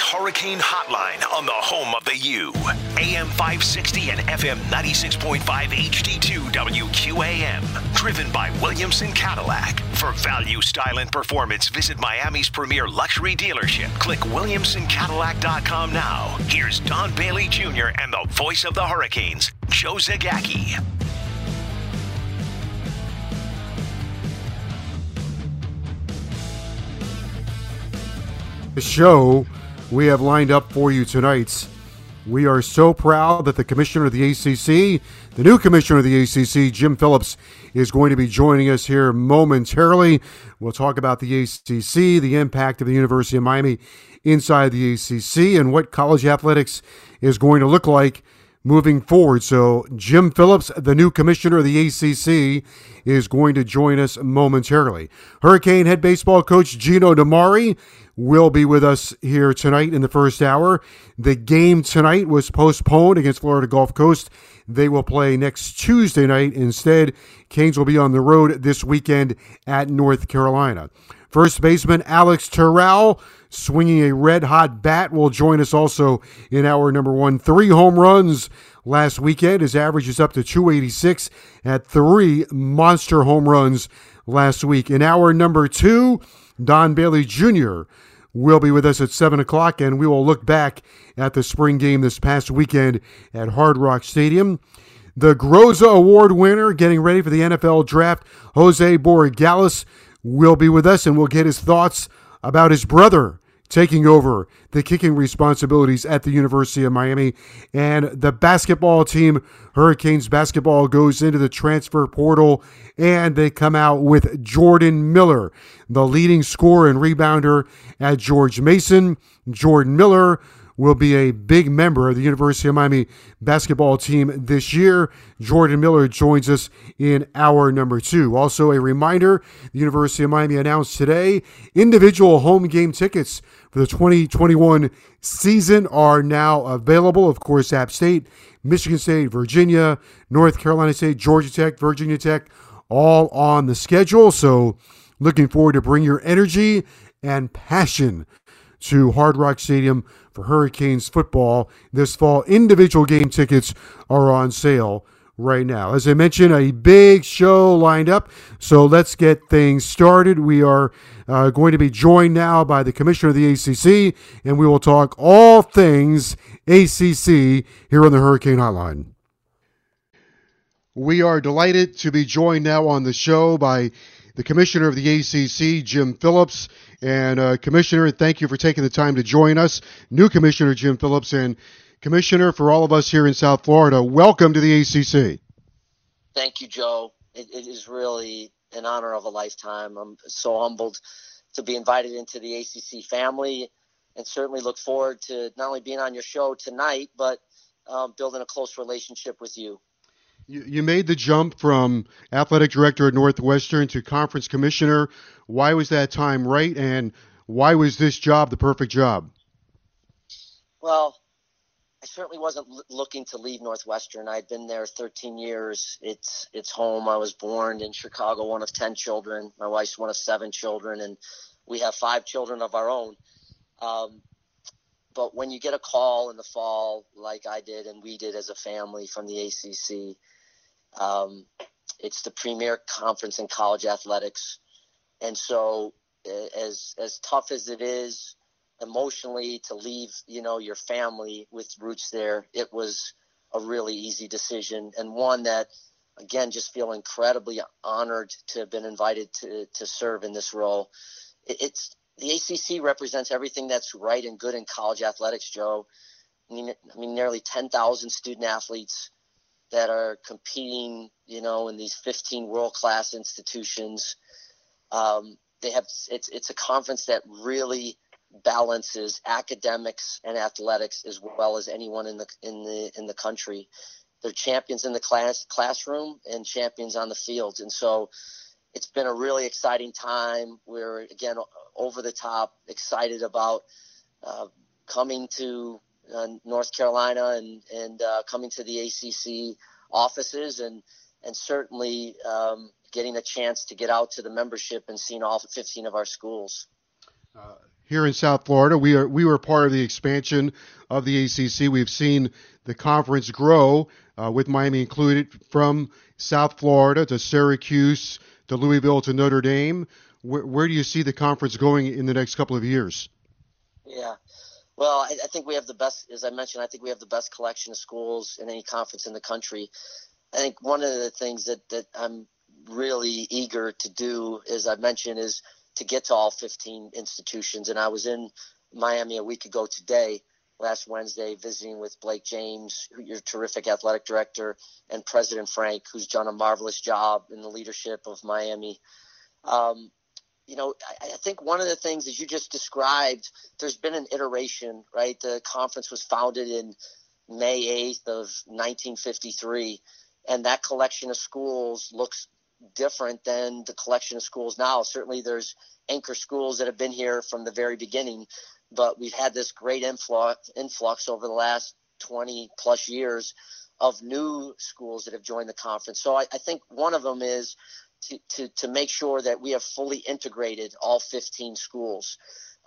Hurricane Hotline on the home of the U. AM 560 and FM 96.5 HD2 WQAM. Driven by Williamson Cadillac. For value, style, and performance, visit Miami's premier luxury dealership. Click WilliamsonCadillac.com now. Here's Don Bailey Jr. and the voice of the Hurricanes, Joe Zagacki. The show we have lined up for you tonight. We are so proud that the commissioner of the ACC, the new commissioner of the ACC, Jim Phillips, is going to be joining us here momentarily. We'll talk about the ACC, the impact of the University of Miami inside the ACC, and what college athletics is going to look like moving forward. So Jim Phillips, the new commissioner of the ACC, is going to join us momentarily. Hurricane head baseball coach Gino DiMare will be with us here tonight in the first hour. The game tonight was postponed against Florida Gulf Coast. They will play next Tuesday night. Instead, Canes will be on the road this weekend at North Carolina. First baseman Alex Terrell, swinging a red-hot bat, will join us also in hour number one. 3 home runs last weekend. His average is up to 286 at 3 monster home runs last week. In hour number 2, Don Bailey Jr. will be with us at 7 o'clock, and we will look back at the spring game this past weekend at Hard Rock Stadium. The Groza Award winner, getting ready for the NFL draft, Jose Borregales, will be with us, and we'll get his thoughts about his brother taking over the kicking responsibilities at the University of Miami. And the basketball team, Hurricanes basketball, goes into the transfer portal, and they come out with Jordan Miller, the leading scorer and rebounder at George Mason. Jordan Miller will be a big member of the University of Miami basketball team this year. Jordan Miller joins us in hour number 2. Also, a reminder, the University of Miami announced today individual home game tickets for the 2021 season are now available. Of course, App State, Michigan State, Virginia, North Carolina State, Georgia Tech, Virginia Tech, all on the schedule. So looking forward to bring your energy and passion to Hard Rock Stadium for Hurricanes football this fall. Individual game tickets are on sale right now. As I mentioned, a big show lined up, so let's get things started. We are going to be joined now by the commissioner of the ACC, and we will talk all things ACC here on the Hurricane Hotline. We are delighted to be joined now on the show by the commissioner of the ACC, Jim Phillips. And Commissioner, thank you for taking the time to join us. New Commissioner Jim Phillips, and Commissioner, for all of us here in South Florida, welcome to the ACC. Thank you, Joe. It is really an honor of a lifetime. I'm so humbled to be invited into the ACC family, and certainly look forward to not only being on your show tonight, but building a close relationship with you. You made the jump from athletic director at Northwestern to conference commissioner. Why was that time right, and why was this job the perfect job? Well, I certainly wasn't looking to leave Northwestern. I'd been there 13 years. It's home. I was born in Chicago, one of 10 children. My wife's one of 7 children, and we have 5 children of our own. But when you get a call in the fall, like I did and we did as a family from the ACC, it's the premier conference in college athletics. And so as tough as it is emotionally to leave, your family with roots there, it was a really easy decision, and one that, again, just feel incredibly honored to have been invited to serve in this role. It's the ACC represents everything that's right and good in college athletics, Joe. I mean, nearly 10,000 student athletes that are competing, in these 15 world-class institutions. It's a conference that really balances academics and athletics as well as anyone in the country. They're champions in the classroom and champions on the field, and so it's been a really exciting time. We're, again, over the top excited about coming to North Carolina and coming to the ACC offices, and certainly getting a chance to get out to the membership and seeing all 15 of our schools. here in South Florida. We were part of the expansion of the ACC. We've seen the conference grow, with Miami included, from South Florida to Syracuse to Louisville to Notre Dame. Where do you see the conference going in the next couple of years? Yeah. Well, I think we have the best, as I mentioned, I think we have the best collection of schools in any conference in the country. I think one of the things that I'm really eager to do, as I mentioned, is to get to all 15 institutions. And I was in Miami a week ago today, last Wednesday, visiting with Blake James, your terrific athletic director, and President Frank, who's done a marvelous job in the leadership of Miami. I think one of the things, as you just described, there's been an iteration, right? The conference was founded in May 8th of 1953, and that collection of schools looks different than the collection of schools now. Certainly there's anchor schools that have been here from the very beginning, but we've had this great influx over the last 20 plus years of new schools that have joined the conference. So I think one of them is to make sure that we have fully integrated all 15 schools.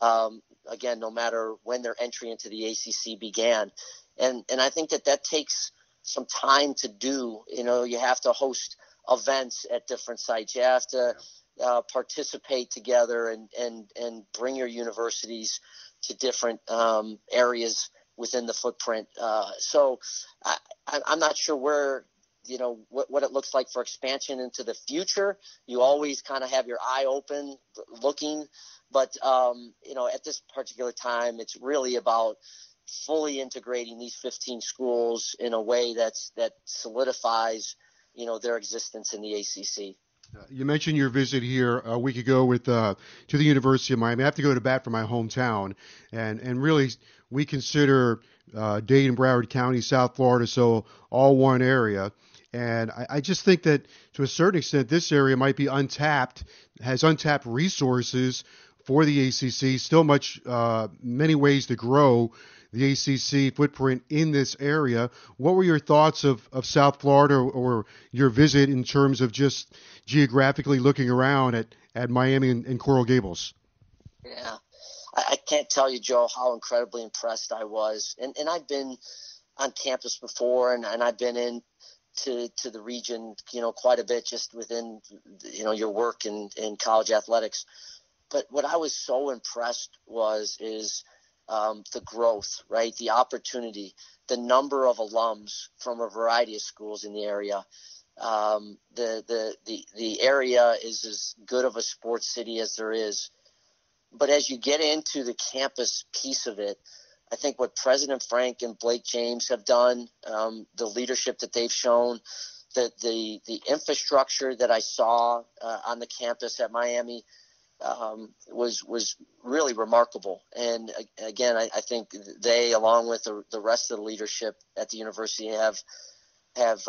Again, no matter when their entry into the ACC began. And I think that takes some time to do. You have to host events at different sites. You have to participate together and bring your universities to different areas within the footprint. So I'm not sure where, what it looks like for expansion into the future. You always kind of have your eye open looking, but at this particular time, it's really about fully integrating these 15 schools in a way that solidifies, their existence in the ACC. You mentioned your visit here a week ago to the University of Miami. I have to go to bat for my hometown, and really we consider Dade and Broward County, South Florida, so all one area. And I just think that to a certain extent, this area might be has untapped resources for the ACC. Still many ways to grow the ACC footprint in this area. What were your thoughts of South Florida or your visit in terms of just geographically looking around at Miami and Coral Gables? Yeah, I can't tell you, Joe, how incredibly impressed I was. And I've been on campus before, and I've been in to the region, quite a bit just within, your work in college athletics. But what I was so impressed is the growth, right? The opportunity, the number of alums from a variety of schools in the area. The area is as good of a sports city as there is. But as you get into the campus piece of it, I think what President Frank and Blake James have done, the leadership that they've shown, the infrastructure that I saw on the campus at Miami was really remarkable. And again, I think they, along with the rest of the leadership at the university, have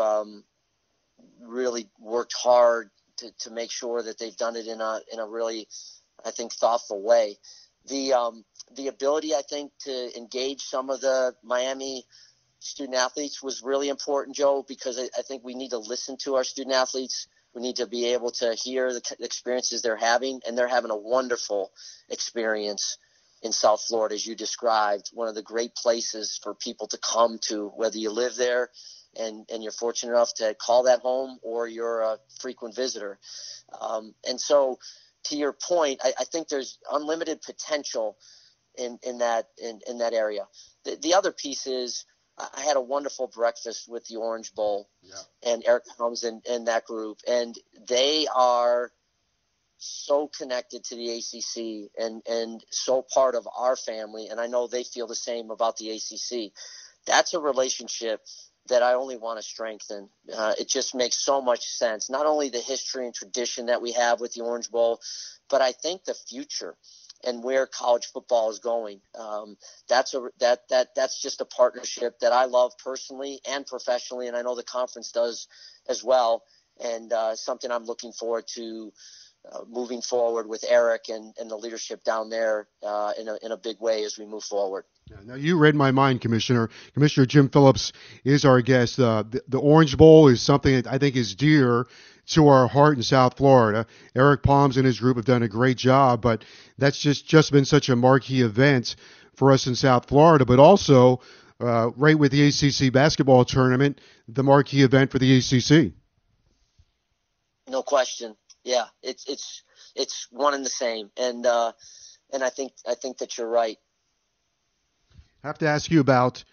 really worked hard to make sure that they've done it in a really, I think, thoughtful way. The ability, I think, to engage some of the Miami student athletes was really important, Joe, because I think we need to listen to our student athletes. We need to be able to hear the experiences they're having, and they're having a wonderful experience in South Florida, as you described, one of the great places for people to come to, whether you live there and you're fortunate enough to call that home, or you're a frequent visitor. And so, to your point, I think there's unlimited potential in that area. The other piece is, I had a wonderful breakfast with the Orange Bowl, and Eric Helms and that group, and they are so connected to the ACC and so part of our family, and I know they feel the same about the ACC. That's a relationship that I only want to strengthen. It just makes so much sense. Not only the history and tradition that we have with the Orange Bowl, but I think the future and where college football is going. That's just a partnership that I love personally and professionally, and I know the conference does as well. And something I'm looking forward to moving forward with Eric and the leadership down there in a big way as we move forward. Now, you read my mind, Commissioner. Commissioner Jim Phillips is our guest. The Orange Bowl is something that I think is dear to our heart in South Florida. Eric Palms and his group have done a great job, but that's just been such a marquee event for us in South Florida, but also right with the ACC basketball tournament, the marquee event for the ACC. No question. Yeah, it's one and the same, and I think that you're right. I have to ask you about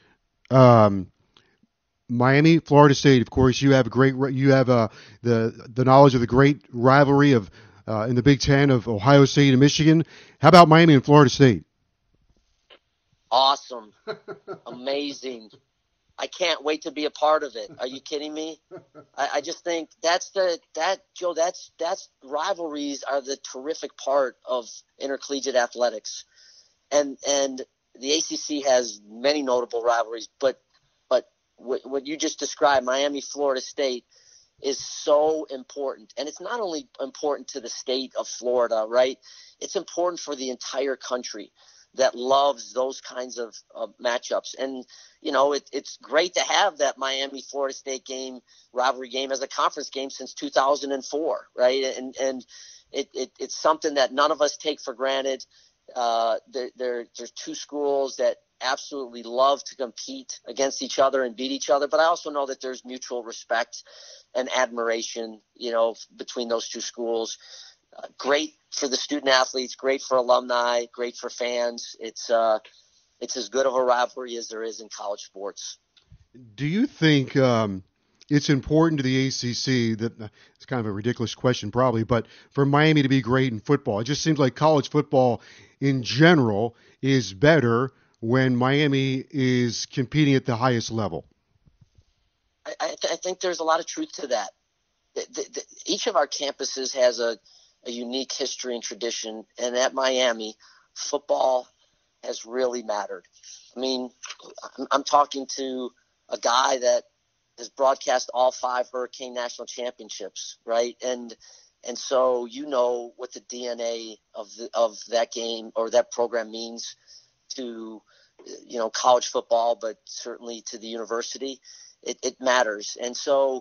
Miami, Florida State. Of course, you have the knowledge of the great rivalry of in the Big Ten of Ohio State and Michigan. How about Miami and Florida State? Awesome, amazing. I can't wait to be a part of it. Are you kidding me? I just think that's rivalries are the terrific part of intercollegiate athletics, and the ACC has many notable rivalries, but what you just described, Miami, Florida State, is so important. And it's not only important to the state of Florida, right? It's important for the entire country that loves those kinds of matchups. And, it's great to have that Miami, Florida State rivalry game as a conference game since 2004, right? And it's something that none of us take for granted. There's two schools that absolutely love to compete against each other and beat each other, but I also know that there's mutual respect and admiration, between those two schools. Great for the student athletes, great for alumni, great for fans. It's as good of a rivalry as there is in college sports. Do you think it's important to the ACC that it's kind of a ridiculous question probably, but for Miami to be great in football? It just seems like college football in general is better when Miami is competing at the highest level. I think there's a lot of truth to that. Each of our campuses has a unique history and tradition, and at Miami, football has really mattered. I mean, I'm talking to a guy that has broadcast all 5 Hurricane National Championships, right? And so what the DNA of that game or that program means to college football, but certainly to the university. It matters. And so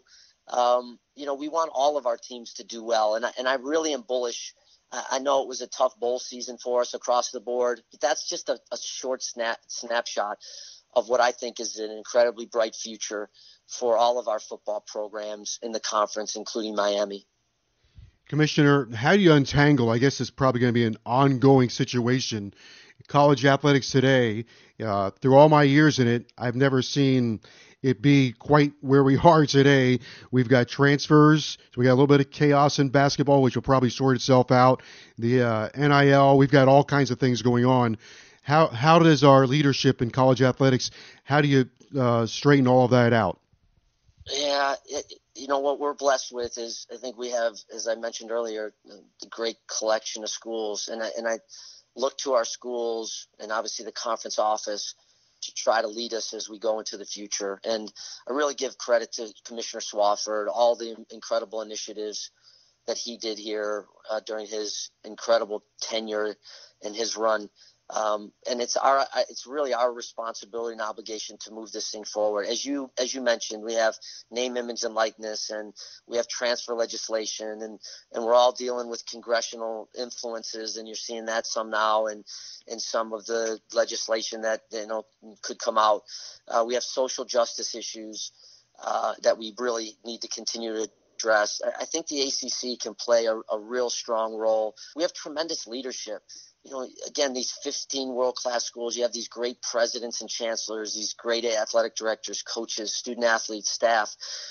we want all of our teams to do well, and I really am bullish. I know it was a tough bowl season for us across the board, but that's just a short snapshot of what I think is an incredibly bright future for all of our football programs in the conference, including Miami. Commissioner, how do you untangle, I guess it's probably going to be an ongoing situation, college athletics today? Through all my years in it, I've never seen it be quite where we are today. We've got transfers, so we got a little bit of chaos in basketball, which will probably sort itself out. The NIL, we've got all kinds of things going on. How does our leadership in college athletics, how do you straighten all of that out? Yeah, what we're blessed with is I think we have, as I mentioned earlier, the great collection of schools. And I look to our schools and obviously the conference office to try to lead us as we go into the future. And I really give credit to Commissioner Swafford, all the incredible initiatives that he did here during his incredible tenure and his run. And it's really our responsibility and obligation to move this thing forward. As you mentioned, we have name, image, and likeness, and we have transfer legislation, and we're all dealing with congressional influences, and you're seeing that some now, and some of the legislation that could come out. We have social justice issues that we really need to continue to address. I think the ACC can play a real strong role. We have tremendous leadership. Again, these 15 world-class schools, you have these great presidents and chancellors, these great athletic directors, coaches, student athletes, staff.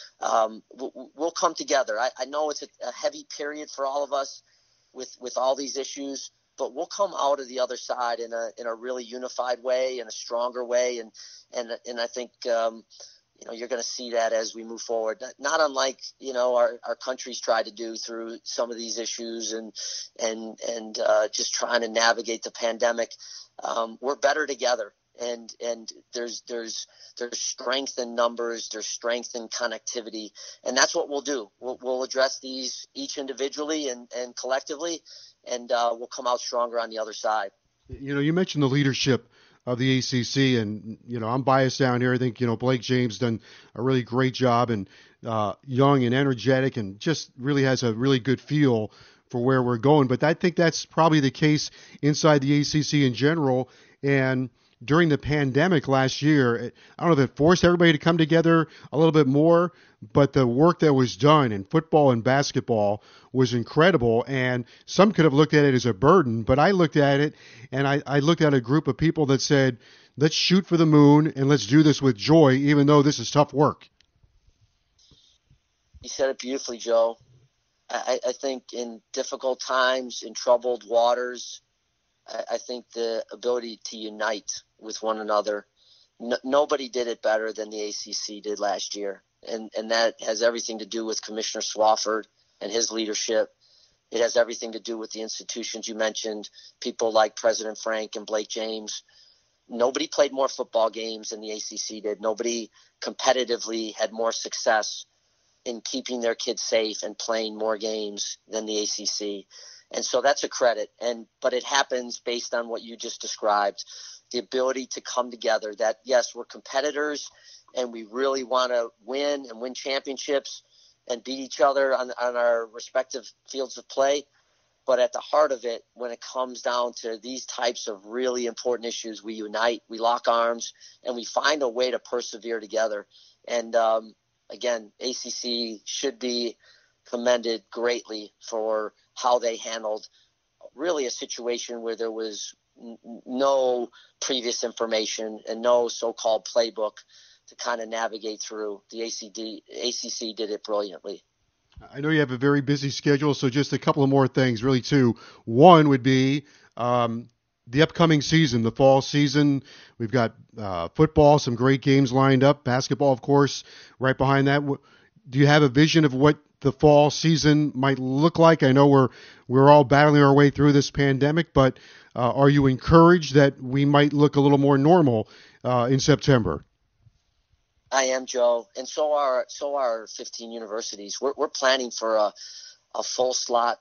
We'll come together. I know it's a heavy period for all of us with all these issues, but we'll come out of the other side in a really unified way, in a stronger way. And I think, you're going to see that as we move forward, not unlike, our country's tried to do through some of these issues and just trying to navigate the pandemic. We're better together, and there's strength in numbers, there's strength in connectivity, and that's what we'll do. We'll address these each individually and collectively, and we'll come out stronger on the other side. You mentioned the leadership of the ACC. And, I'm biased down here. I think, Blake James done a really great job, and young and energetic, and just really has a really good feel for where we're going. But I think that's probably the case inside the ACC in general. And during the pandemic last year, I don't know if it forced everybody to come together a little bit more, but the work that was done in football and basketball was incredible. And some could have looked at it as a burden, but I looked at it, and I looked at a group of people that said, let's shoot for the moon and let's do this with joy, even though this is tough work. You said it beautifully, Joe. I think in difficult times, in troubled waters, I think the ability to unite with one another, nobody did it better than the ACC did last year. And that has everything to do with Commissioner Swafford and his leadership. It has everything to do with the institutions you mentioned, people like President Frank and Blake James. Nobody played more football games than the ACC did. Nobody competitively had more success in keeping their kids safe and playing more games than the ACC. And so that's a credit. But it happens based on what you just described, the ability to come together, that, yes, we're competitors and we really want to win and win championships and beat each other on our respective fields of play. But at the heart of it, when it comes down to these types of really important issues, we unite, we lock arms, and we find a way to persevere together. And again, ACC should be commended greatly for how they handled really a situation where there was no previous information and no so-called playbook to kind of navigate through. The ACC did it brilliantly. I know you have a very busy schedule, so just a couple of more things, really two. One would be the upcoming season, the fall season. We've got football, some great games lined up. Basketball, of course, right behind that. Do you have a vision of what the fall season might look like? I know we're all battling our way through this pandemic, but are you encouraged that we might look a little more normal in September? I am, Joe, and so are 15 universities. We're planning for a full slot,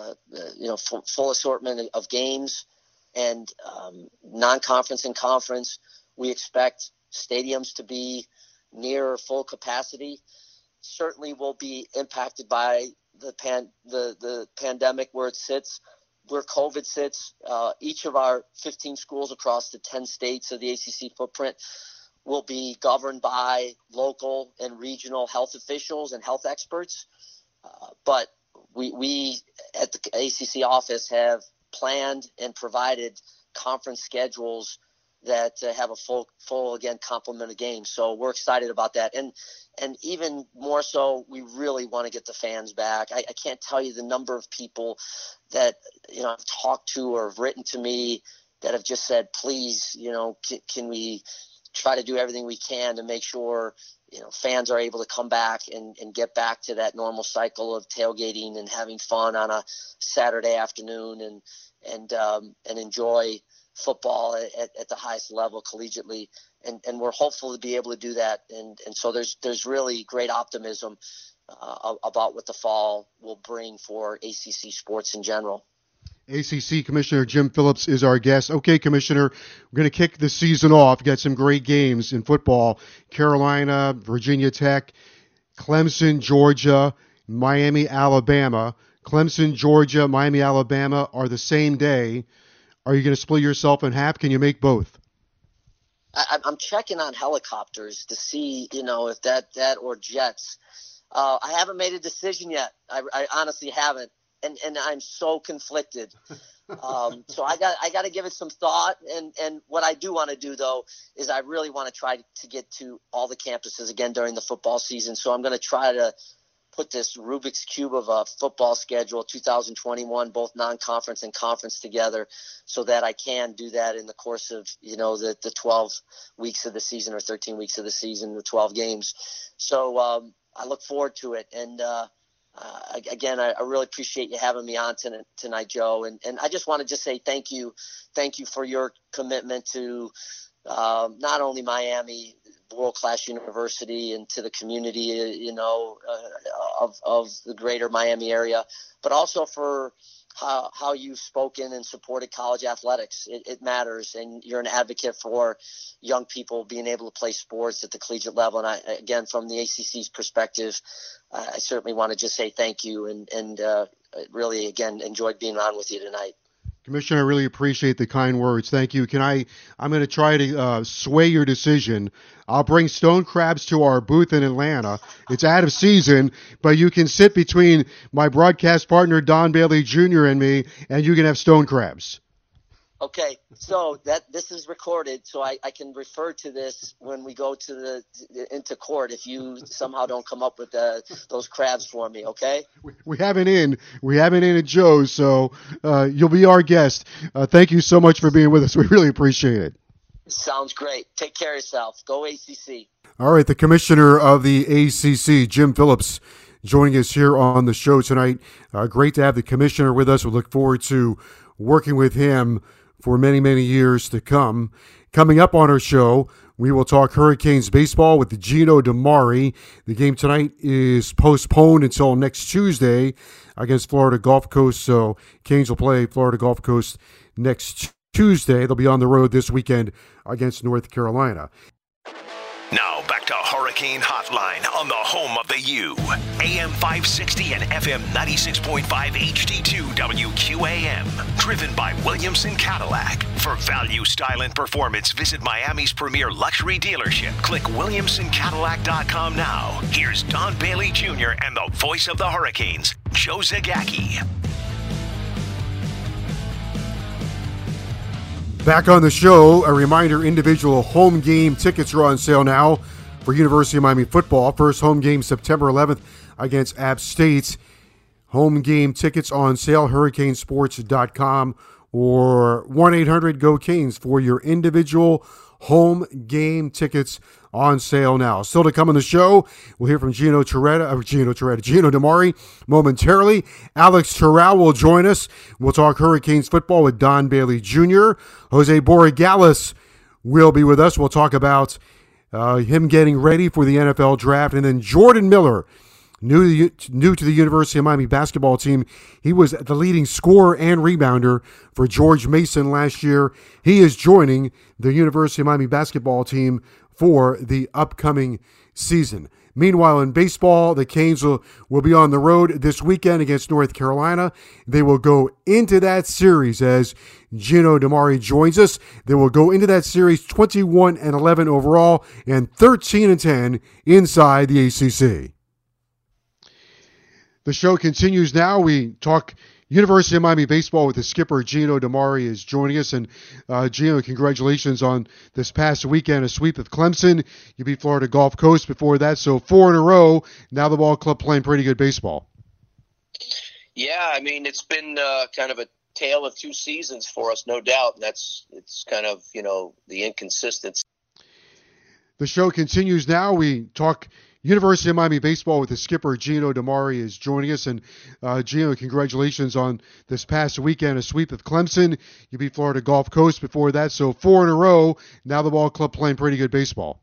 full assortment of games, and non-conference and conference. We expect stadiums to be near full capacity. Certainly will be impacted by the pandemic where it sits, where COVID sits. Each of our 15 schools across the 10 states of the ACC footprint will be governed by local and regional health officials and health experts. But we at the ACC office have planned and provided conference schedules that have a full again complement of games. So we're excited about that. And even more so, we really want to get the fans back. I can't tell you the number of people that, I've talked to or have written to me that have just said, please, can we try to do everything we can to make sure, fans are able to come back and get back to that normal cycle of tailgating and having fun on a Saturday afternoon and enjoy football at the highest level collegiately. And we're hopeful to be able to do that. And so there's really great optimism about what the fall will bring for ACC sports in general. ACC Commissioner Jim Phillips is our guest. Okay, Commissioner, we're going to kick the season off. Got some great games in football. Carolina, Virginia Tech, Clemson, Georgia, Miami, Alabama. Clemson, Georgia, Miami, Alabama are the same day. Are you going to split yourself in half? Can you make both? I'm checking on helicopters to see, if that or jets. I haven't made a decision yet. I honestly haven't. And I'm so conflicted. So I got to give it some thought. And what I do want to do, though, is I really want to try to get to all the campuses again during the football season. So I'm going to try to put this Rubik's Cube of a football schedule, 2021, both non-conference and conference together, so that I can do that in the course of, the 12 weeks of the season or 13 weeks of the season, the 12 games. So I look forward to it. And, again, I really appreciate you having me on tonight, Joe. And I just want to say thank you for your commitment to not only Miami, world-class university, and to the community, of the greater Miami area, but also for how you've spoken and supported college athletics. It matters, and you're an advocate for young people being able to play sports at the collegiate level. And again, from the ACC's perspective, I certainly want to just say thank you, and really, again, enjoyed being on with you tonight. Commissioner, I really appreciate the kind words. Thank you. I'm going to try to sway your decision. I'll bring stone crabs to our booth in Atlanta. It's out of season, but you can sit between my broadcast partner, Don Bailey Jr., and me, and you can have stone crabs. Okay, so this is recorded, so I can refer to this when we go into court if you somehow don't come up with those crabs for me, okay? We have an in at Joe's, so you'll be our guest. Thank you so much for being with us. We really appreciate it. Sounds great. Take care of yourself. Go ACC. All right, the commissioner of the ACC, Jim Phillips, joining us here on the show tonight. Great to have the commissioner with us. We look forward to working with him for many, many years to come. Coming up on our show, we will talk Hurricanes baseball with Gino DiMare. The game tonight is postponed until next Tuesday against Florida Gulf Coast. So Canes will play Florida Gulf Coast next Tuesday. They'll be on the road this weekend against North Carolina. Now back to Hurricane Hotline on the home of the U. AM 560 and FM 96.5 HD2 WQAM. Driven by Williamson Cadillac. For value, style, and performance, visit Miami's premier luxury dealership. Click WilliamsonCadillac.com now. Here's Don Bailey Jr. and the voice of the Hurricanes, Joe Zagacki. Back on the show, a reminder, individual home game tickets are on sale now for University of Miami football. First home game September 11th against App State. Home game tickets on sale, hurricanesports.com or 1-800-GO-CANES for your individual home game tickets on sale now. Still to come on the show, we'll hear from Gino DiMare momentarily. Alex Terrell will join us. We'll talk Hurricanes football with Don Bailey Jr. Jose Borregales will be with us. We'll talk about him getting ready for the NFL draft. And then Jordan Miller, new to the University of Miami basketball team. He was the leading scorer and rebounder for George Mason last year. He is joining the University of Miami basketball team for the upcoming season. Meanwhile, in baseball, the Canes will be on the road this weekend against North Carolina. They will go into that series as Gino DiMare joins us. They will go into that series 21-11 overall and 13-10 inside the ACC. The show continues now. We talk University of Miami baseball with the skipper, Gino DiMare, is joining us. And Gino, congratulations on this past weekend, a sweep of Clemson. You beat Florida Gulf Coast before that, so 4 in a row. Now the ball club playing pretty good baseball. Yeah, I mean, it's been kind of a tale of two seasons for us, no doubt. And it's kind of, the inconsistency. The show continues now. We talk University of Miami baseball with the skipper, Gino DiMare, is joining us. And Gino, congratulations on this past weekend, a sweep of Clemson. You beat Florida Gulf Coast before that, so 4 in a row. Now the ball club playing pretty good baseball.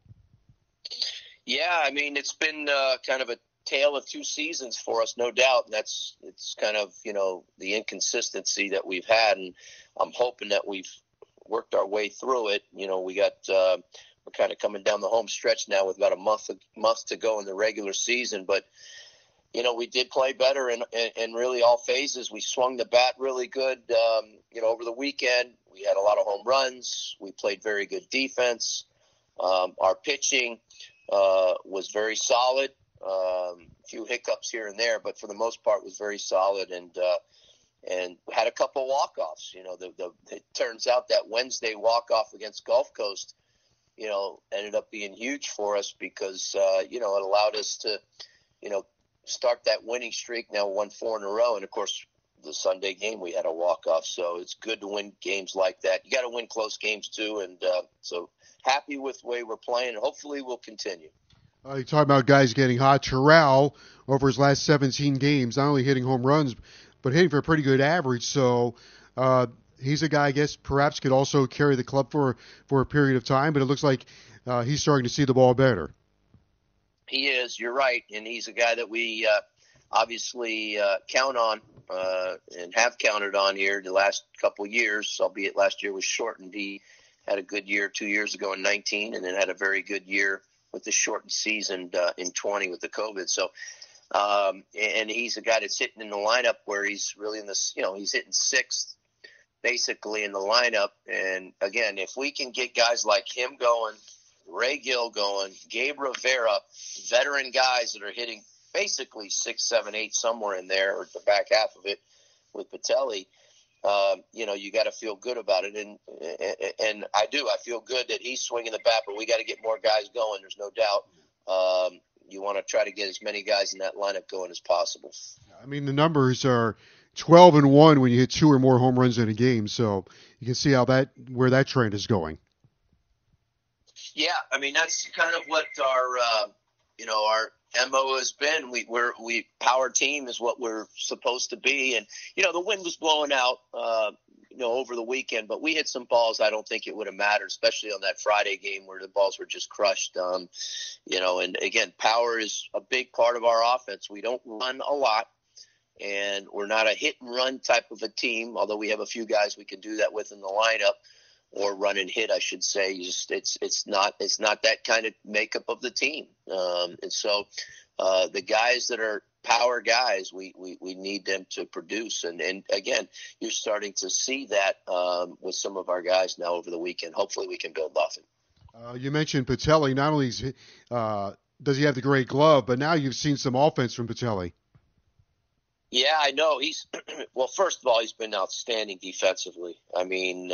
Yeah, I mean, it's been kind of a tale of two seasons for us, no doubt. And it's kind of, the inconsistency that we've had. And I'm hoping that we've worked our way through it. We got we're kind of coming down the home stretch now with about a month to go in the regular season. But, we did play better in really all phases. We swung the bat really good, over the weekend. We had a lot of home runs. We played very good defense. Our pitching was very solid. A few hiccups here and there, but for the most part was very solid, and had a couple walk-offs. It turns out that Wednesday walk-off against Gulf Coast, ended up being huge for us because, it allowed us to, start that winning streak. Now won 4 in a row. And of course, the Sunday game, we had a walk-off. So it's good to win games like that. You got to win close games too. And so happy with the way we're playing. Hopefully we'll continue. You talk about guys getting hot. Terrell, over his last 17 games, not only hitting home runs, but hitting for a pretty good average. So, he's a guy, I guess, perhaps could also carry the club for a period of time, but it looks like he's starting to see the ball better. He is. You're right. And he's a guy that we obviously count on and have counted on here the last couple years, albeit last year was shortened. He had a good year 2 years ago in 19, and then had a very good year with the shortened season in 20 with the COVID. So, and he's a guy that's hitting in the lineup where he's really in this, he's hitting sixth basically in the lineup. And again, if we can get guys like him going, Ray Gill going, Gabe Rivera, veteran guys that are hitting basically 6, 7, 8 somewhere in there, or the back half of it with Patelli, you got to feel good about it. And I do. I feel good that he's swinging the bat, but we got to get more guys going. There's no doubt. You want to try to get as many guys in that lineup going as possible. I mean, the numbers are 12-1 when you hit 2 or more home runs in a game, so you can see where that trend is going. Yeah, I mean, that's kind of what our MO has been. We power team is what we're supposed to be. And, the wind was blowing out, over the weekend, but we hit some balls. I don't think it would have mattered, especially on that Friday game where the balls were just crushed. And again, power is a big part of our offense. We don't run a lot, and we're not a hit and run type of a team, although we have a few guys we can do that with in the lineup. Or run and hit, I should say. It's not that kind of makeup of the team. And so the guys that are power guys, we need them to produce. And again, you're starting to see that with some of our guys now over the weekend. Hopefully we can build off it. You mentioned Patelli. Not only does he have the great glove, but now you've seen some offense from Patelli. Yeah, I know. Well, first of all, he's been outstanding defensively. I mean,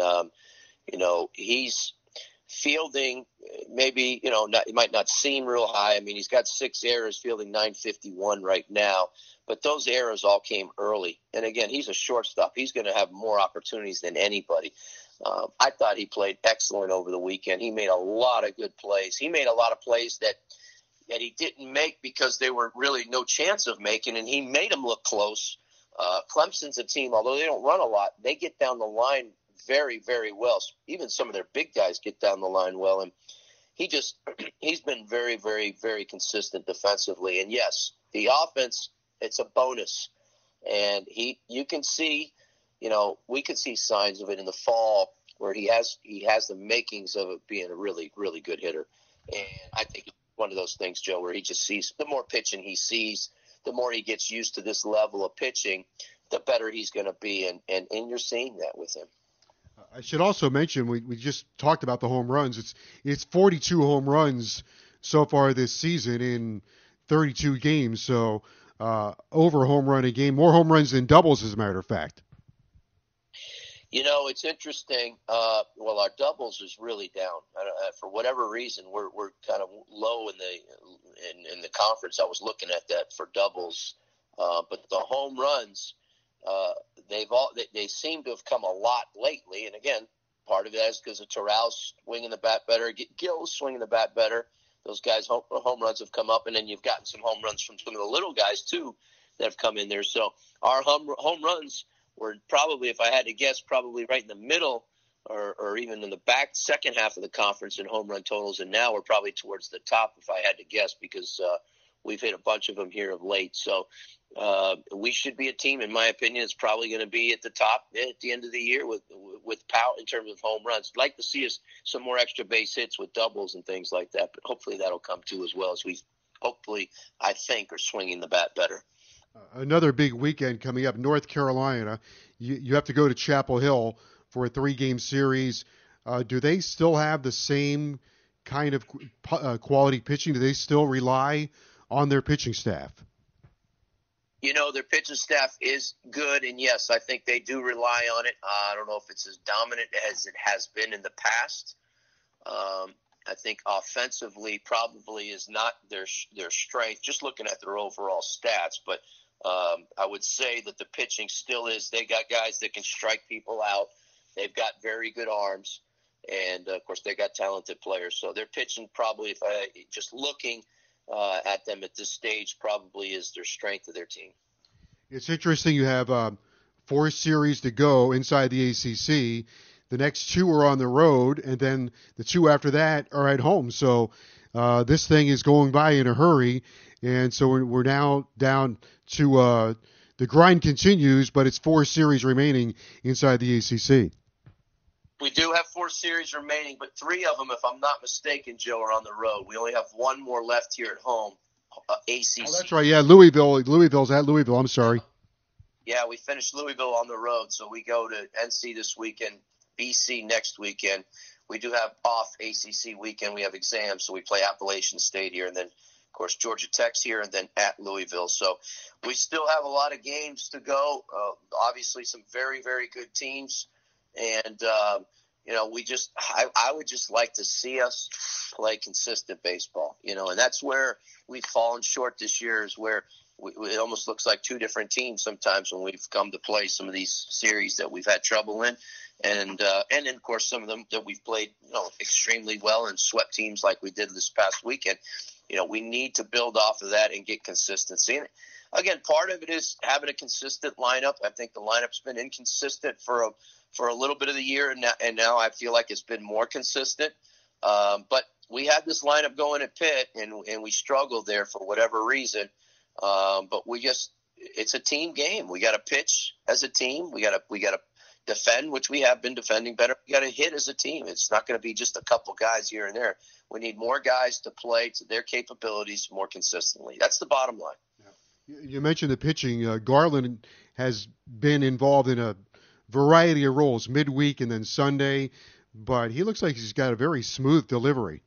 he's fielding maybe, it might not seem real high. I mean, he's got 6 errors, fielding 951 right now, but those errors all came early. And again, he's a shortstop. He's going to have more opportunities than anybody. I thought he played excellent over the weekend. He made a lot of good plays. He made a lot of plays that he didn't make because they were really no chance of making, and he made them look close. Clemson's a team, although they don't run a lot, they get down the line very, very well. Even some of their big guys get down the line well, and he's been very, very, very consistent defensively. And yes, the offense, it's a bonus, and you can see, we can see signs of it in the fall where he has the makings of it being a really, really good hitter. And I think it's one of those things, Joe, where he just sees the more pitching he sees, the more he gets used to this level of pitching, the better he's going to be, and you're seeing that with him. I should also mention, we just talked about the home runs. It's 42 home runs so far this season in 32 games. So over a home run a game, more home runs than doubles, as a matter of fact. It's interesting. Well, our doubles is really down for whatever reason. We're kind of low in the conference. I was looking at that for doubles, but the home runs. They seem to have come a lot lately, and again, part of that is because of Terrell swinging the bat better, Gill swinging the bat better. Those guys' home runs have come up, and then you've gotten some home runs from some of the little guys too that have come in there. So our home runs were probably, if I had to guess, probably right in the middle or even in the back second half of the conference in home run totals, and now we're probably towards the top if I had to guess because we've hit a bunch of them here of late. So we should be a team, in my opinion, it's probably going to be at the top at the end of the year with power in terms of home runs. I'd like to see us some more extra base hits with doubles and things like that, but hopefully that'll come too as well as we hopefully, I think, are swinging the bat better. Another big weekend coming up, North Carolina. You have to go to Chapel Hill for a 3-game series. Do they still have the same kind of quality pitching? Do they still rely on their pitching staff? Their pitching staff is good, and yes, I think they do rely on it. I don't know if it's as dominant as it has been in the past. I think offensively probably is not their strength, just looking at their overall stats. But I would say that the pitching still is. They got guys that can strike people out. They've got very good arms, and, of course, they got talented players. So their pitching probably, if I just looking at them at this stage, probably is their strength of their team. It's interesting. You have 4 series to go inside the ACC. The next 2 are on the road, and then the 2 after that are at home. So this thing is going by in a hurry, and so we're now down to the grind continues, but it's 4 series remaining inside the ACC. We do have 4 series remaining, but 3 of them, if I'm not mistaken, Joe, are on the road. We only have 1 more left here at home, ACC. Oh, that's right. Yeah, Louisville's at Louisville. I'm sorry. Yeah, we finished Louisville on the road, so we go to NC this weekend, BC next weekend. We do have off ACC weekend. We have exams, so we play Appalachian State here, and then, of course, Georgia Tech's here, and then at Louisville. So we still have a lot of games to go. Obviously, some very, very good teams. And, I would just like to see us play consistent baseball, and that's where we've fallen short this year, is where it almost looks like 2 different teams sometimes when we've come to play some of these series that we've had trouble in. And then, of course, some of them that we've played, extremely well and swept teams like we did this past weekend. We need to build off of that and get consistency. And again, part of it is having a consistent lineup. I think the lineup's been inconsistent for a little bit of the year, and now I feel like it's been more consistent. But we had this lineup going at Pitt, and we struggled there for whatever reason. But it's a team game. We got to pitch as a team. We got to defend, which we have been defending better. We got to hit as a team. It's not going to be just a couple guys here and there. We need more guys to play to their capabilities more consistently. That's the bottom line. You mentioned the pitching. Garland has been involved in a variety of roles, midweek and then Sunday, but he looks like he's got a very smooth delivery.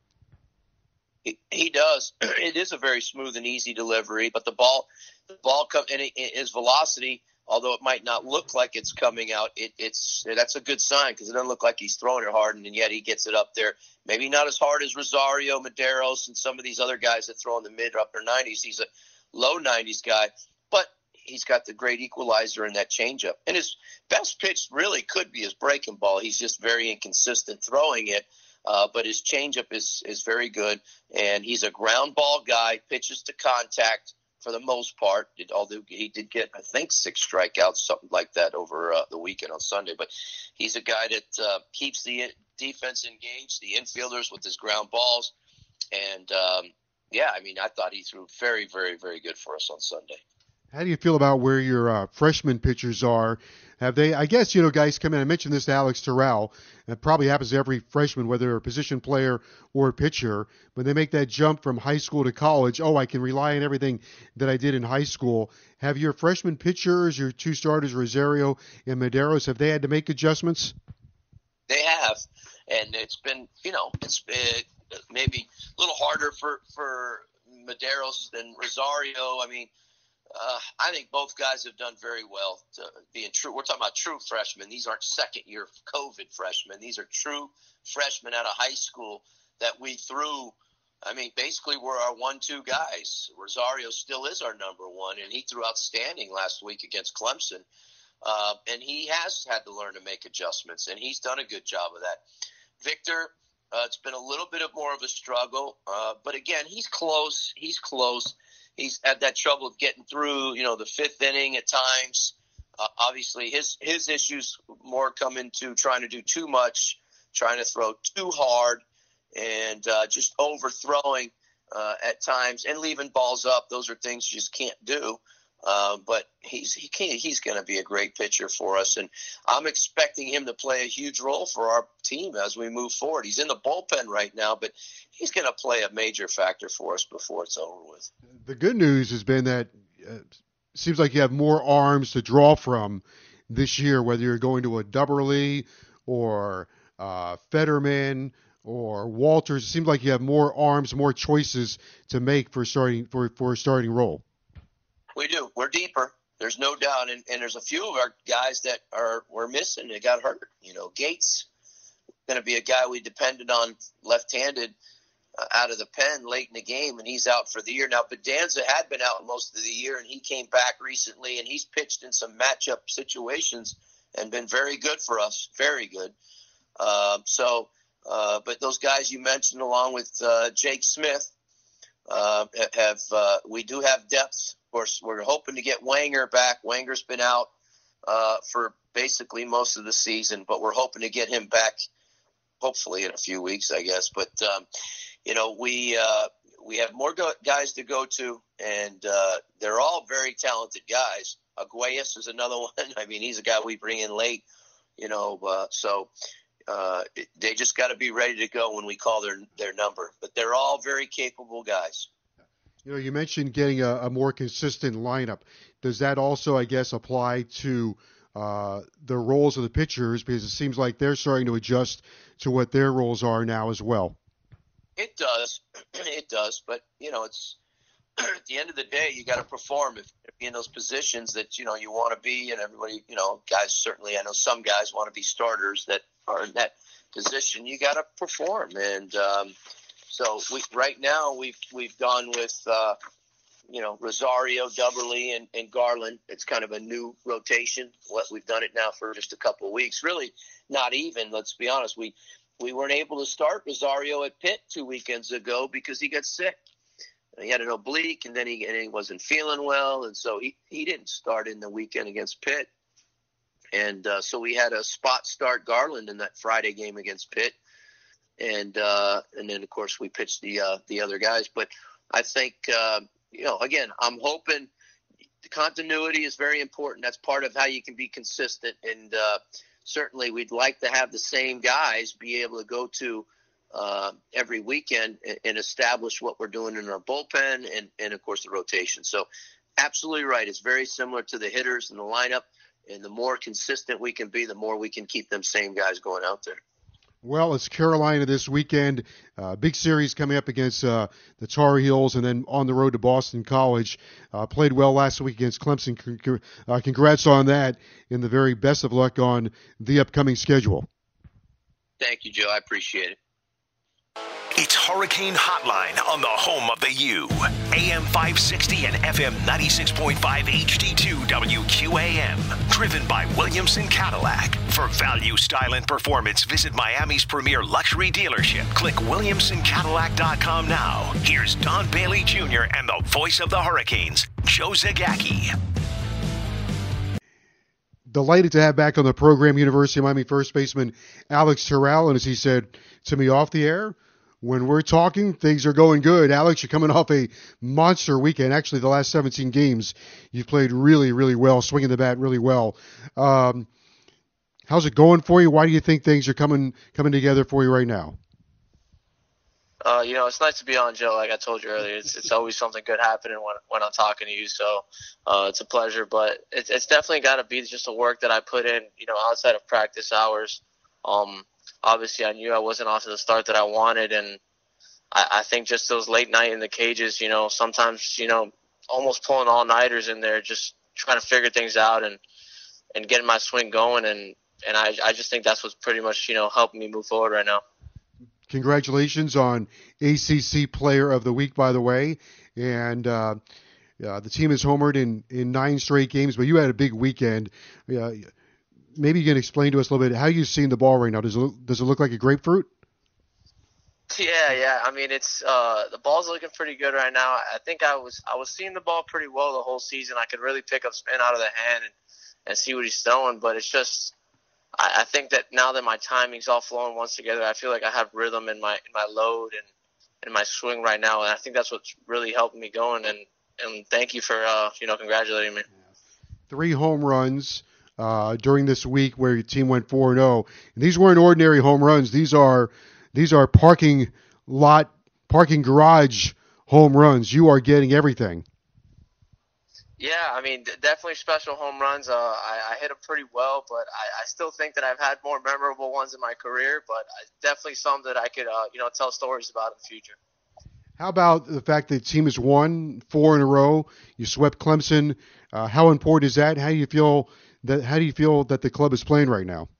He does. It is a very smooth and easy delivery, but the ball comes, and his velocity, although it might not look like it's coming out, that's a good sign, because it doesn't look like he's throwing it hard, and yet he gets it up there. Maybe not as hard as Rosario, Medeiros, and some of these other guys that throw in the mid or upper 90s. He's a low 90s guy, but he's got the great equalizer in that changeup. And his best pitch really could be his breaking ball. He's just very inconsistent throwing it. But his changeup is very good, and he's a ground ball guy, pitches to contact for the most part, although he did get, I think, 6 strikeouts, something like that, over the weekend on Sunday. But he's a guy that keeps the defense engaged, the infielders with his ground balls. And, I thought he threw very, very, very good for us on Sunday. How do you feel about where your freshman pitchers are? Have they, I guess, guys come in. I mentioned this to Alex Terrell. It probably happens to every freshman, whether they're a position player or a pitcher. When they make that jump from high school to college, I can rely on everything that I did in high school. Have your freshman pitchers, your 2 starters, Rosario and Medeiros, have they had to make adjustments? They have. And it's been, it's been maybe a little harder for Medeiros than Rosario. I think both guys have done very well to being true. We're talking about true freshmen. These aren't second-year COVID freshmen. These are true freshmen out of high school that we threw. Basically we're our 1-2 guys. Rosario still is our number 1, and he threw outstanding last week against Clemson. And he has had to learn to make adjustments, and he's done a good job of that. Victor, it's been a little bit more of a struggle. But again, he's close. He's had that trouble of getting through, the 5th inning at times. Obviously, his issues more come into trying to do too much, trying to throw too hard, and just overthrowing at times and leaving balls up. Those are things you just can't do. But he's going to be a great pitcher for us, and I'm expecting him to play a huge role for our team as we move forward. He's in the bullpen right now, but he's going to play a major factor for us before it's over with. The good news has been that it seems like you have more arms to draw from this year, whether you're going to a Dubberly or Fetterman or Walters. It seems like you have more arms, more choices to make for a starting role. We do. We're deeper. There's no doubt. And there's a few of our guys that we're missing. They got hurt. Gates going to be a guy we depended on left-handed out of the pen late in the game, and he's out for the year. Now, Bedanza had been out most of the year, and he came back recently, and he's pitched in some matchup situations and been very good for us, very good. But those guys you mentioned, along with Jake Smith, we do have depth. Of course, we're hoping to get Wanger back. Wanger's been out for basically most of the season, but we're hoping to get him back hopefully in a few weeks, I guess. But, we have more guys to go to, and they're all very talented guys. Aguayas is another one. I mean, he's a guy we bring in late, so they just got to be ready to go when we call their number. But they're all very capable guys. You mentioned getting a more consistent lineup. Does that also, I guess, apply to the roles of the pitchers? Because it seems like they're starting to adjust to what their roles are now as well. It does. It does. But, it's at the end of the day, you got to perform if you're in those positions that, you want to be. And everybody, guys, certainly, I know some guys want to be starters that are in that position. You got to perform. And so right now we've gone with, Rosario, Dubberly, and Garland. It's kind of a new rotation. We've done it now for just a couple of weeks. Really not even, let's be honest. We weren't able to start Rosario at Pitt 2 weekends ago because he got sick. He had an oblique, and then he wasn't feeling well, and so he didn't start in the weekend against Pitt. And so we had a spot start Garland in that Friday game against Pitt. And then, of course, we pitched the other guys. But I think, again, I'm hoping the continuity is very important. That's part of how you can be consistent. And certainly we'd like to have the same guys be able to go to every weekend and establish what we're doing in our bullpen and, of course, the rotation. So absolutely right. It's very similar to the hitters and the lineup. And the more consistent we can be, the more we can keep them same guys going out there. Well, it's Carolina this weekend. Big series coming up against the Tar Heels and then on the road to Boston College. Played well last week against Clemson. Congrats on that and the very best of luck on the upcoming schedule. Thank you, Joe. I appreciate it. It's Hurricane Hotline on the home of the U. AM 560 and FM 96.5 HD2 WQAM. Driven by Williamson Cadillac. For value, style, and performance, visit Miami's premier luxury dealership. Click WilliamsonCadillac.com now. Here's Don Bailey Jr. and the voice of the Hurricanes, Joe Zagacki. Delighted to have back on the program University of Miami first baseman Alex Terrell. And as he said to me off the air, when we're talking, things are going good. Alex, you're coming off a monster weekend. Actually, the last 17 games, you've played really, really well, swinging the bat really well. How's it going for you? Why do you think things are coming together for you right now? It's nice to be on, Joe. Like I told you earlier, it's always something good happening when I'm talking to you. So it's a pleasure. But it's definitely got to be just the work that I put in, outside of practice hours. Obviously, I knew I wasn't off to the start that I wanted, and I think just those late night in the cages, sometimes, almost pulling all-nighters in there, just trying to figure things out and getting my swing going, and I just think that's what's pretty much, helping me move forward right now. Congratulations on ACC Player of the Week, by the way, and the team is homered in 9 straight games, but you had a big weekend. Maybe you can explain to us a little bit how you've seen the ball right now. Does it look like a grapefruit? Yeah. I mean, it's the ball's looking pretty good right now. I think I was seeing the ball pretty well the whole season. I could really pick up spin out of the hand and see what he's throwing. But it's just I think that now that my timing's all flowing once together, I feel like I have rhythm in my load and in my swing right now. And I think that's what's really helping me going. And thank you for congratulating me. 3 home runs during this week where your team went 4-0. And these weren't ordinary home runs. These are parking garage home runs. You are getting everything. Yeah, I mean, definitely special home runs. I hit them pretty well, but I still think that I've had more memorable ones in my career, but definitely some that I could, tell stories about in the future. How about the fact that the team has won 4 in a row? You swept Clemson. How important is that? How do you feel that the club is playing right now?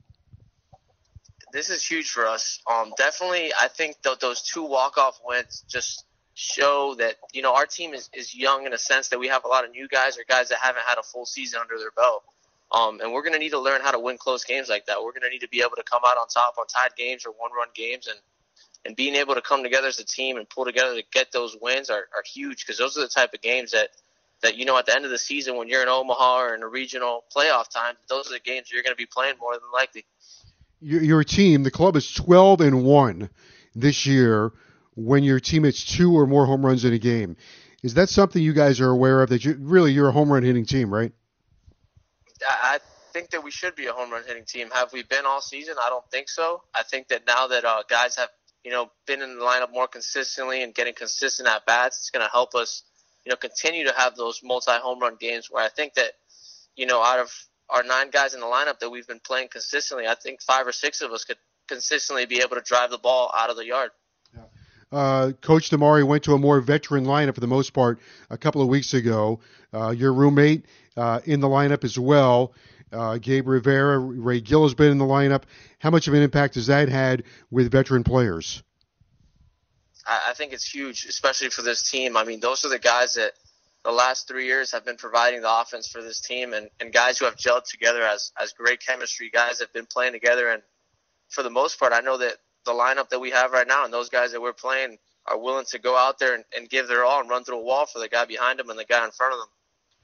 This is huge for us. Definitely, I think those 2 walk-off wins just show that, our team is young in a sense that we have a lot of new guys or guys that haven't had a full season under their belt. And we're going to need to learn how to win close games like that. We're going to need to be able to come out on top on tied games or one-run games, and being able to come together as a team and pull together to get those wins are huge, because those are the type of games that at the end of the season when you're in Omaha or in a regional playoff time, those are the games you're going to be playing more than likely. Your team, the club, is 12-1 this year. when your team hits 2 or more home runs in a game. Is that something you guys are aware of, that you're a home run hitting team, right? I think that we should be a home run hitting team. Have we been all season? I don't think so. I think that now that guys have, been in the lineup more consistently and getting consistent at bats, it's going to help us, continue to have those multi-home run games where I think that, out of our 9 guys in the lineup that we've been playing consistently, I think 5 or 6 of us could consistently be able to drive the ball out of the yard. Coach Damari went to a more veteran lineup for the most part a couple of weeks ago. Your roommate in the lineup as well, Gabe Rivera. Ray Gill has been in the lineup. How much of an impact has that had with veteran players? I think it's huge, especially for this team. I mean, those are the guys that the last 3 years have been providing the offense for this team, and guys who have gelled together as great chemistry, guys that have been playing together. And for the most part, I know that the lineup that we have right now and those guys that we're playing are willing to go out there and give their all and run through a wall for the guy behind them and the guy in front of them.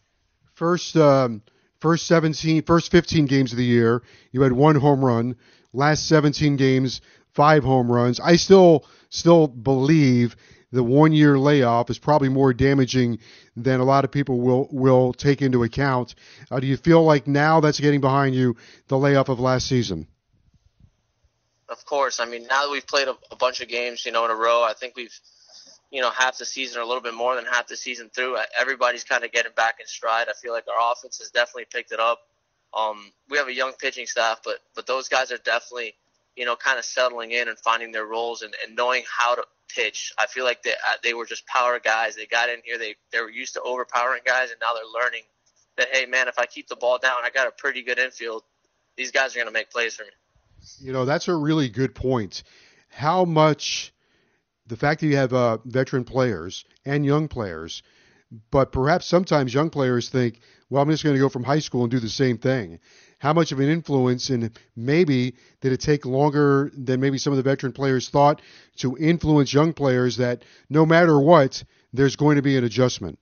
First 15 games of the year, you had 1 home run. Last 17 games, 5 home runs. I still believe the 1-year layoff is probably more damaging than a lot of people will take into account. Do you feel like now that's getting behind you, the layoff of last season? Of course. I mean, now that we've played a bunch of games, in a row, I think we've, half the season or a little bit more than half the season through, everybody's kind of getting back in stride. I feel like our offense has definitely picked it up. We have a young pitching staff, but those guys are definitely, kind of settling in and finding their roles and knowing how to pitch. I feel like they were just power guys. They got in here, they were used to overpowering guys, and now they're learning that, hey, man, if I keep the ball down, I got a pretty good infield. These guys are going to make plays for me. That's a really good point. How much the fact that you have veteran players and young players, but perhaps sometimes young players think, well, I'm just going to go from high school and do the same thing. How much of an influence, and maybe did it take longer than maybe some of the veteran players thought to influence young players that no matter what, there's going to be an adjustment?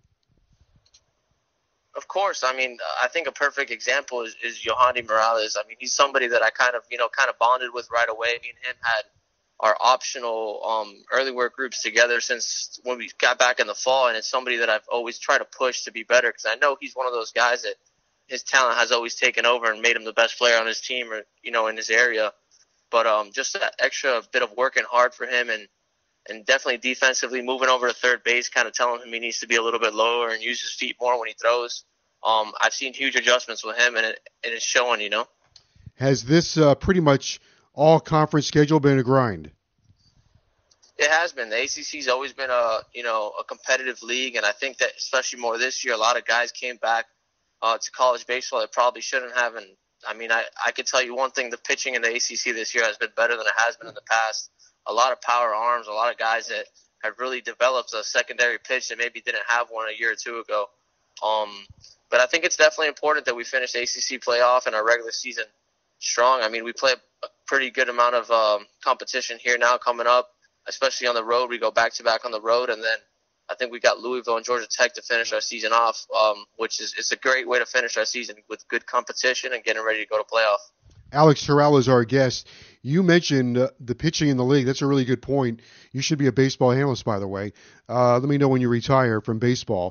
Of course. I mean, I think a perfect example is Yohandy Morales. I mean, he's somebody that I kind of bonded with right away. Me and him had our optional early work groups together since when we got back in the fall, and it's somebody that I've always tried to push to be better because I know he's one of those guys that his talent has always taken over and made him the best player on his team or, in his area. But just that extra bit of working hard for him and definitely defensively moving over to third base, kind of telling him he needs to be a little bit lower and use his feet more when he throws. I've seen huge adjustments with him, and it's showing, Has this pretty much all-conference schedule been a grind? It has been. The ACC's always been a competitive league, and I think that especially more this year, a lot of guys came back to college baseball that probably shouldn't have. And, I mean, I could tell you one thing, the pitching in the ACC this year has been better than it has been in the past. A lot of power arms, a lot of guys that have really developed a secondary pitch that maybe didn't have one a year or two ago. But I think it's definitely important that we finish the ACC playoff and our regular season strong. I mean, we play a pretty good amount of competition here now coming up, especially on the road. We go back-to-back on the road, and then I think we got Louisville and Georgia Tech to finish our season off, which is a great way to finish our season with good competition and getting ready to go to playoff. Alex Terrell is our guest. You mentioned the pitching in the league. That's a really good point. You should be a baseball analyst, by the way. Let me know when you retire from baseball.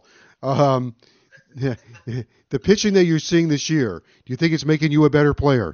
The pitching that you're seeing this year, do you think it's making you a better player?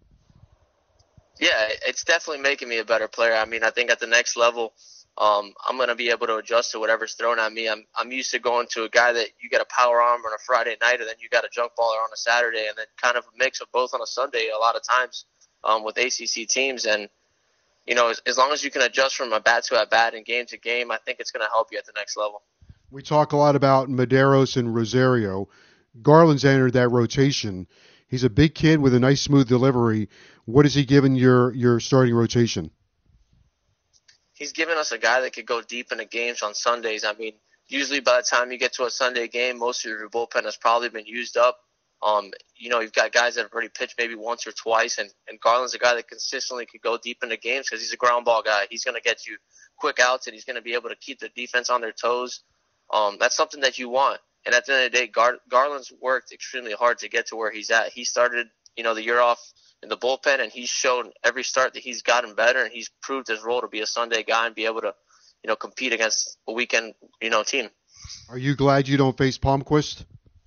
Yeah, it's definitely making me a better player. I mean, I think at the next level, I'm going to be able to adjust to whatever's thrown at me. I'm used to going to a guy that you get a power arm on a Friday night, and then you got a junk baller on a Saturday, and then kind of a mix of both on a Sunday a lot of times with ACC teams. And, as long as you can adjust from a bat to a bat and game to game, I think it's going to help you at the next level. We talk a lot about Medeiros and Rosario. Garland's entered that rotation. He's a big kid with a nice, smooth delivery. What has he given your starting rotation? He's given us a guy that could go deep into games on Sundays. I mean, usually by the time you get to a Sunday game, most of your bullpen has probably been used up. You've got guys that have already pitched maybe once or twice, and Garland's a guy that consistently could go deep into games because he's a ground ball guy. He's going to get you quick outs, and he's going to be able to keep the defense on their toes. That's something that you want. And at the end of the day, Garland's worked extremely hard to get to where he's at. He started, the year off in the bullpen, and he's shown every start that he's gotten better, and he's proved his role to be a Sunday guy and be able to, compete against a weekend, team. Are you glad you don't face Palmquist?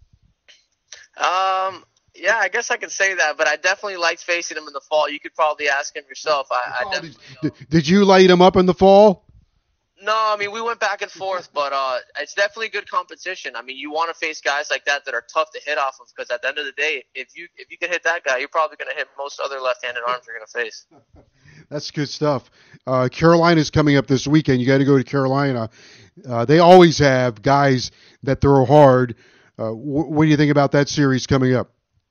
Yeah, I guess I could say that, but I definitely liked facing him in the fall. You could probably ask him yourself. Did you light him up in the fall? No, I mean, we went back and forth, but it's definitely good competition. I mean, you want to face guys like that are tough to hit off of, because at the end of the day, if you can hit that guy, you're probably going to hit most other left-handed arms you're going to face. That's good stuff. Carolina's coming up this weekend. You got to go to Carolina. They always have guys that throw hard. What do you think about that series coming up?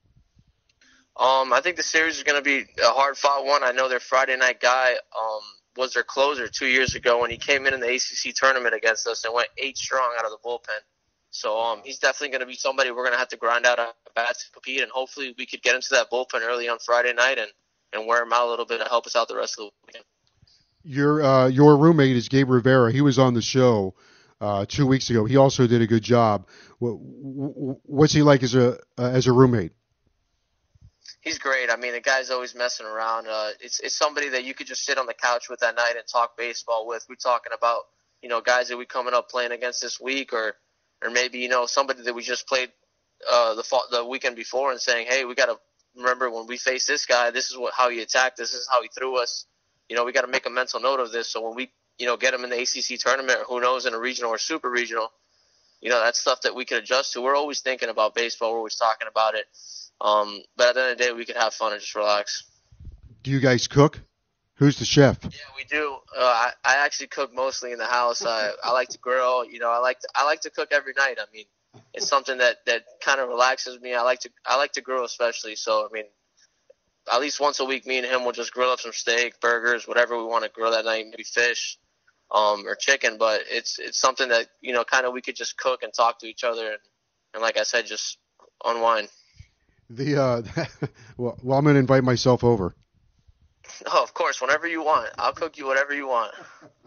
I think the series is going to be a hard-fought one. I know their Friday night guy was their closer 2 years ago when he came in the ACC tournament against us and went 8 strong out of the bullpen. So he's definitely going to be somebody we're going to have to grind out a bat to compete, and hopefully we could get into that bullpen early on Friday night and wear him out a little bit to help us out the rest of the weekend. Your roommate is Gabe Rivera. He was on the show 2 weeks ago. He also did a good job. What's he like as a roommate? He's great. I mean, the guy's always messing around. It's somebody that you could just sit on the couch with that night and talk baseball with. We're talking about, guys that we coming up playing against this week, or maybe, somebody that we just played the weekend before, and saying, hey, we got to remember when we face this guy, this is how he attacked, this is how he threw us. We got to make a mental note of this. So when we, get him in the ACC tournament, or who knows, in a regional or super regional, that's stuff that we can adjust to. We're always thinking about baseball. We're always talking about it. But at the end of the day, we could have fun and just relax. Do you guys cook? Who's the chef? Yeah, we do. I actually cook mostly in the house. I like to grill. I like to cook every night. I mean, it's something that kind of relaxes me. I like to grill especially. So I mean, at least once a week, me and him will just grill up some steak, burgers, whatever we want to grill that night. Maybe fish, or chicken. But it's something that kind of we could just cook and talk to each other, and like I said, just unwind. Well, I'm going to invite myself over. Oh, of course, whenever you want. I'll cook you whatever you want.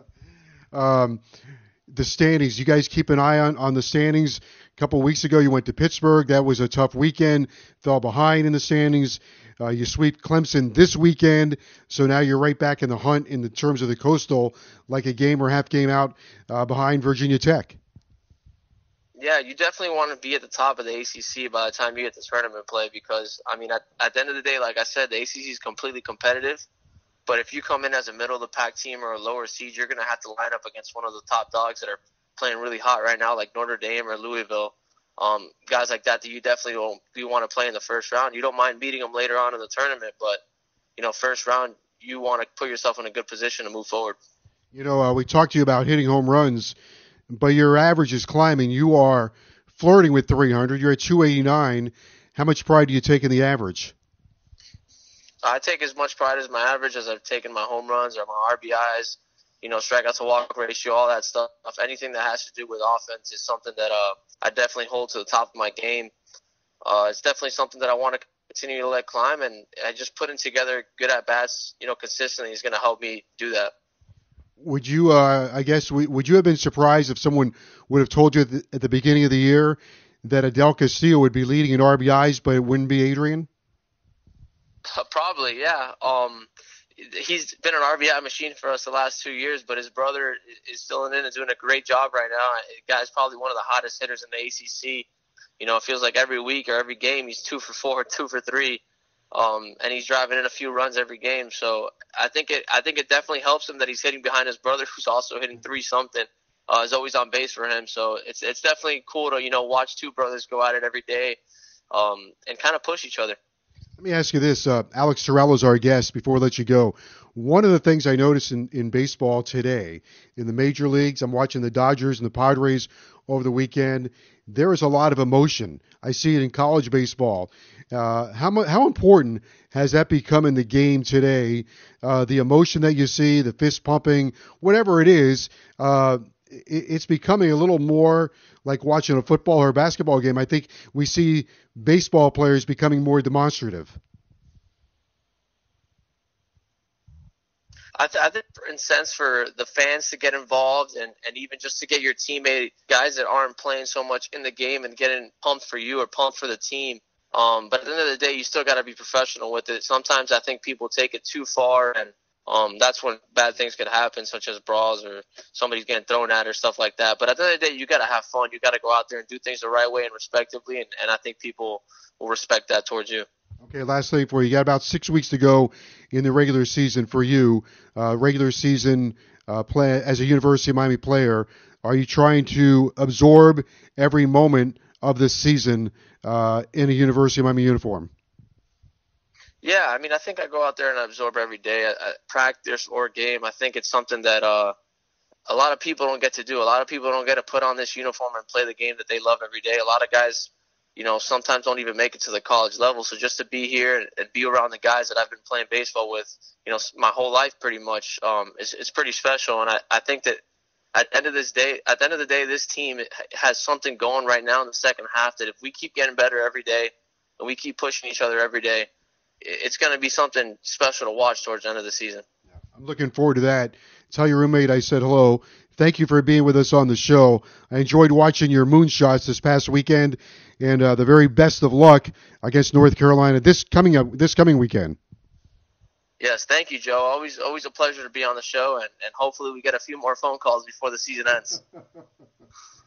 The standings, you guys keep an eye on the standings. A couple of weeks ago, you went to Pittsburgh. That was a tough weekend. Fell behind in the standings. You sweep Clemson this weekend, so now you're right back in the hunt in the terms of the Coastal, like a game or half game out behind Virginia Tech. Yeah, you definitely want to be at the top of the ACC by the time you get to tournament play, because, I mean, at the end of the day, like I said, the ACC is completely competitive. But if you come in as a middle-of-the-pack team or a lower seed, you're going to have to line up against one of the top dogs that are playing really hot right now, like Notre Dame or Louisville. Guys like that you definitely want to play in the first round. You don't mind beating them later on in the tournament, but, first round, you want to put yourself in a good position to move forward. We talked to you about hitting home runs, but your average is climbing. You are flirting with 300. You're at 289. How much pride do you take in the average? I take as much pride as my average as I've taken my home runs or my RBIs, strikeout to walk ratio, all that stuff. Anything that has to do with offense is something that I definitely hold to the top of my game. It's definitely something that I want to continue to let climb, and I just putting together good at-bats, consistently is going to help me do that. Would you, would you have been surprised if someone would have told you at the beginning of the year that Adel Castillo would be leading in RBIs, but it wouldn't be Adrian? Probably, yeah. He's been an RBI machine for us the last 2 years, but his brother is filling in and doing a great job right now. The guy's probably one of the hottest hitters in the ACC. It feels like every week or every game he's 2 for 4, 2 for 3. And he's driving in a few runs every game. So I think it definitely helps him that he's hitting behind his brother, who's also hitting 3-something. Is always on base for him. So it's definitely cool to watch two brothers go at it every day, and kind of push each other. Let me ask you this. Alex Terrell is our guest. Before we let you go, one of the things I noticed in baseball today, in the major leagues, I'm watching the Dodgers and the Padres over the weekend. There is a lot of emotion. I see it in college baseball. How important has that become in the game today? The emotion that you see, the fist pumping, whatever it is, it's becoming a little more like watching a football or a basketball game. I think we see baseball players becoming more demonstrative. I think in sense for the fans to get involved and even just to get your teammate, guys that aren't playing so much in the game and getting pumped for you or pumped for the team. But at the end of the day, you still got to be professional with it. Sometimes I think people take it too far and that's when bad things could happen, such as brawls or somebody's getting thrown at or stuff like that. But at the end of the day, you got to have fun. You got to go out there and do things the right way and respectively, and I think people will respect that towards you. Okay, last thing for you. You got about 6 weeks to go in the regular season for you. Regular season play as a University of Miami player. Are you trying to absorb every moment of this season in a University of Miami uniform? Yeah, I mean, I think I go out there and I absorb every day at practice or game. I think it's something that a lot of people don't get to do. A lot of people don't get to put on this uniform and play the game that they love every day. A lot of guys, sometimes don't even make it to the college level. So just to be here and be around the guys that I've been playing baseball with, my whole life pretty much, it's pretty special. And I think that at the end of the day, this team has something going right now in the second half that if we keep getting better every day and we keep pushing each other every day, it's going to be something special to watch towards the end of the season. I'm looking forward to that. Tell your roommate I said hello. Thank you for being with us on the show. I enjoyed watching your moonshots this past weekend, and the very best of luck against North Carolina this coming weekend. Yes, thank you, Joe. Always a pleasure to be on the show, and hopefully we get a few more phone calls before the season ends.